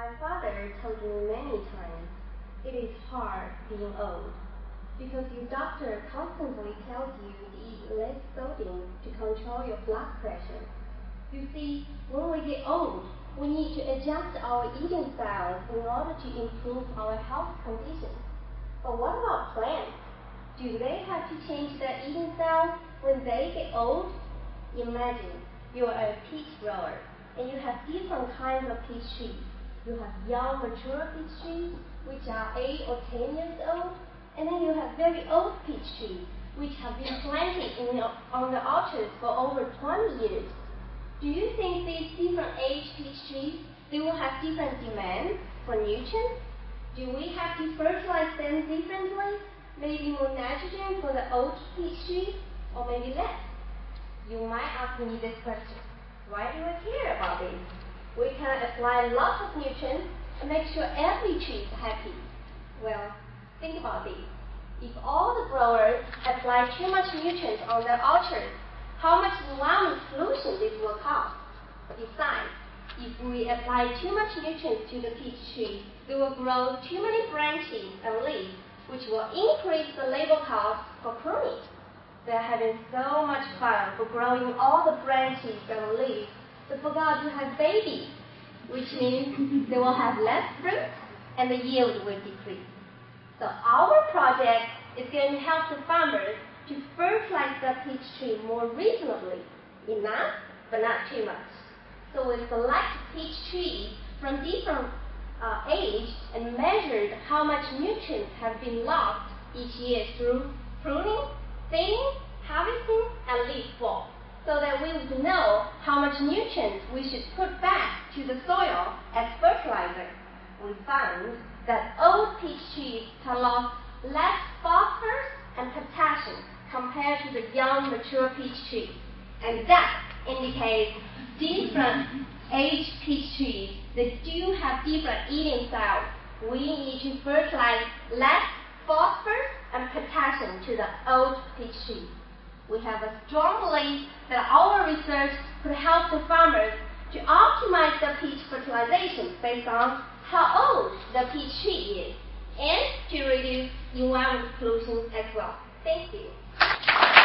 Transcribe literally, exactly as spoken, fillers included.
My father told me many times, it is hard being old, because your doctor constantly tells you to eat less sodium to control your blood pressure. You see, when we get old, we need to adjust our eating styles in order to improve our health conditions. But what about plants? Do they have to change their eating style when they get old? Imagine you are a peach grower and you have different kinds of peach trees. You have young, mature peach trees, which are eight or ten years old, and then you have very old peach trees, which have been planted in the, on the orchards for over twenty years. Do you think these different age peach trees, they will have different demands for nutrients? Do we have to fertilize them differently? Maybe more nitrogen for the old peach trees, or maybe less? You might ask me this question. Why do I care about this? We can apply lots of nutrients and make sure every tree is happy. Well, think about this. If all the growers apply too much nutrients on their orchards, how much environmental pollution this will cause? Besides, if we apply too much nutrients to the peach tree, they will grow too many branches and leaves, which will increase the labor cost for pruning. They're having so much fun for growing all the branches and leaves, they forgot to have babies, which means they will have less fruit and the yield will decrease. So our project is going to help the farmers to fertilize the peach tree more reasonably, enough but not too much. So we select peach trees from different uh, age and measured how much nutrients have been lost each year through pruning, thinning, harvesting, and leaf fall, so that we would know how much nutrients we should put back to the soil as fertilizer. We found that old peach trees have lost less phosphorus and potassium compared to the young, mature peach trees. And that indicates different age peach trees that do have different eating styles. We need to fertilize less phosphorus and potassium to the old peach trees. We have a strong belief that our research could help the farmers to optimize the peach fertilization based on how old the peach tree is, and to reduce environmental pollution as well. Thank you.